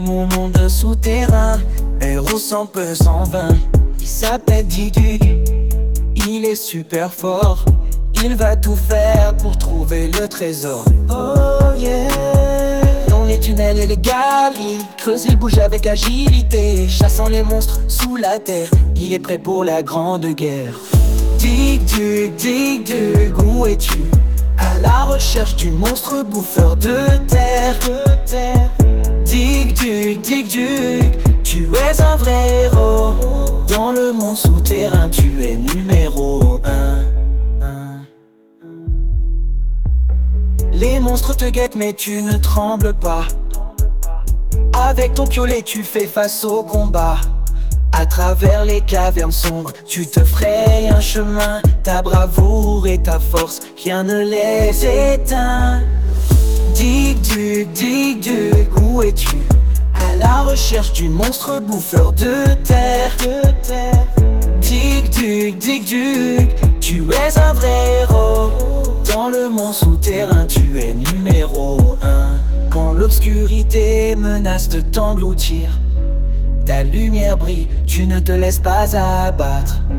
Mon monde souterrain, héros sans peu 120. Il s'appelle Didu, il est super fort. Il va tout faire pour trouver le trésor. Oh yeah. Dans les tunnels et les galeries, creuse, il bouge avec agilité, chassant les monstres sous la terre. Il est prêt pour la grande guerre. Dig Dug, où es-tu? À la recherche du monstre bouffeur de terre. Dig Dug, tu es un vrai héros. Dans le monde souterrain, tu es numéro 1. Les monstres te guettent mais tu ne trembles pas. Avec ton piolet tu fais face au combat. À travers les cavernes sombres, tu te frayes un chemin. Ta bravoure et ta force, rien ne les éteint. Dig Dug, où es-tu? À la recherche du monstre bouffeur de terre. Dig Dug, tu es un vrai héros. Dans le monde souterrain, tu es numéro 1. Quand l'obscurité menace de t'engloutir, ta lumière brille, tu ne te laisses pas abattre.